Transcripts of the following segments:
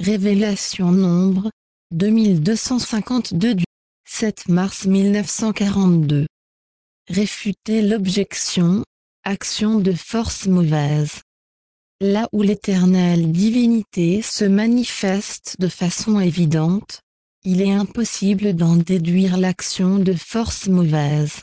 Révélation Nombre, 2252 du 7 mars 1942. Réfuter l'objection, action de force mauvaise. Là où l'éternelle divinité se manifeste de façon évidente, il est impossible d'en déduire l'action de force mauvaise.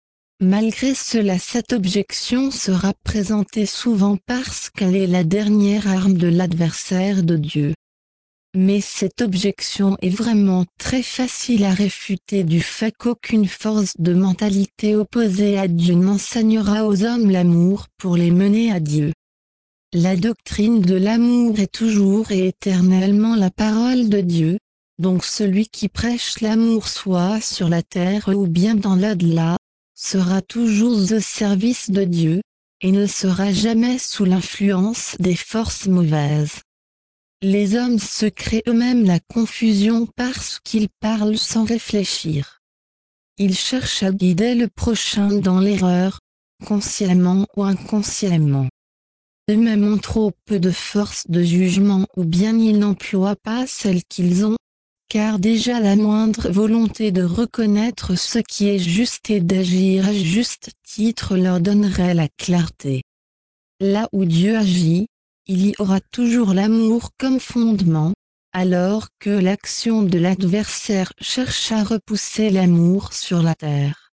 Malgré cela, cette objection sera présentée souvent parce qu'elle est la dernière arme de l'adversaire de Dieu. Mais cette objection est vraiment très facile à réfuter du fait qu'aucune force de mentalité opposée à Dieu n'enseignera aux hommes l'amour pour les mener à Dieu. La doctrine de l'amour est toujours et éternellement la parole de Dieu, donc celui qui prêche l'amour soit sur la terre ou bien dans l'au-delà, sera toujours au service de Dieu, et ne sera jamais sous l'influence des forces mauvaises. Les hommes se créent eux-mêmes la confusion parce qu'ils parlent sans réfléchir. Ils cherchent à guider le prochain dans l'erreur, consciemment ou inconsciemment. Eux-mêmes ont trop peu de force de jugement ou bien ils n'emploient pas celle qu'ils ont, car déjà la moindre volonté de reconnaître ce qui est juste et d'agir à juste titre leur donnerait la clarté. Là où Dieu agit, il y aura toujours l'amour comme fondement, alors que l'action de l'adversaire cherche à repousser l'amour sur la terre.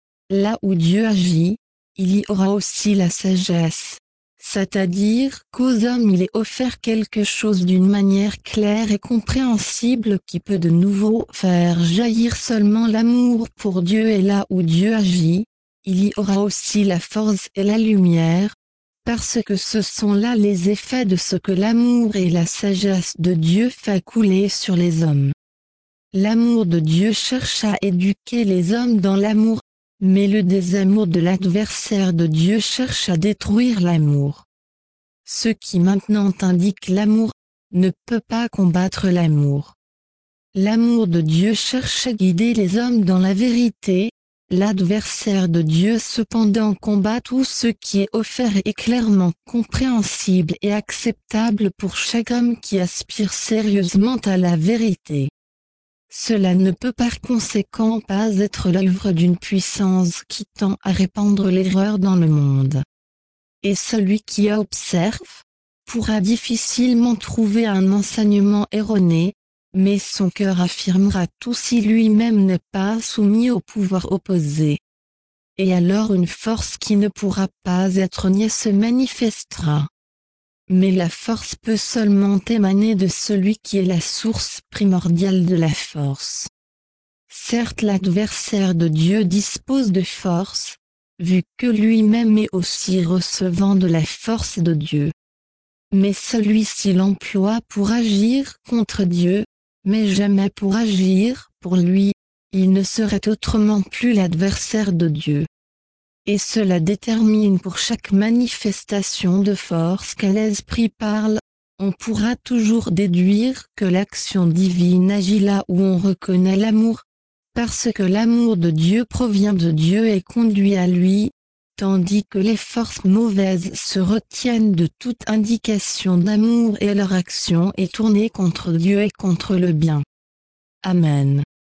Là où Dieu agit, il y aura aussi la sagesse, c'est-à-dire qu'aux hommes il est offert quelque chose d'une manière claire et compréhensible qui peut de nouveau faire jaillir seulement l'amour pour Dieu, et là où Dieu agit, il y aura aussi la force et la lumière, parce que ce sont là les effets de ce que l'amour et la sagesse de Dieu fait couler sur les hommes. L'amour de Dieu cherche à éduquer les hommes dans l'amour, mais le désamour de l'adversaire de Dieu cherche à détruire l'amour. Ce qui maintenant indique l'amour, ne peut pas combattre l'amour. L'amour de Dieu cherche à guider les hommes dans la vérité. L'adversaire de Dieu cependant combat tout ce qui est offert et est clairement compréhensible et acceptable pour chaque homme qui aspire sérieusement à la vérité. Cela ne peut par conséquent pas être l'œuvre d'une puissance qui tend à répandre l'erreur dans le monde. Et celui qui observe pourra difficilement trouver un enseignement erroné, mais son cœur affirmera tout si lui-même n'est pas soumis au pouvoir opposé. Et alors une force qui ne pourra pas être niée se manifestera. Mais la force peut seulement émaner de celui qui est la source primordiale de la force. Certes, l'adversaire de Dieu dispose de force, vu que lui-même est aussi recevant de la force de Dieu. Mais celui-ci l'emploie pour agir contre Dieu, mais jamais pour agir pour lui, il ne serait autrement plus l'adversaire de Dieu. Et cela détermine pour chaque manifestation de force que l'Esprit parle, on pourra toujours déduire que l'action divine agit là où on reconnaît l'amour, parce que l'amour de Dieu provient de Dieu et conduit à lui, tandis que les forces mauvaises se retiennent de toute indication d'amour et leur action est tournée contre Dieu et contre le bien. Amen.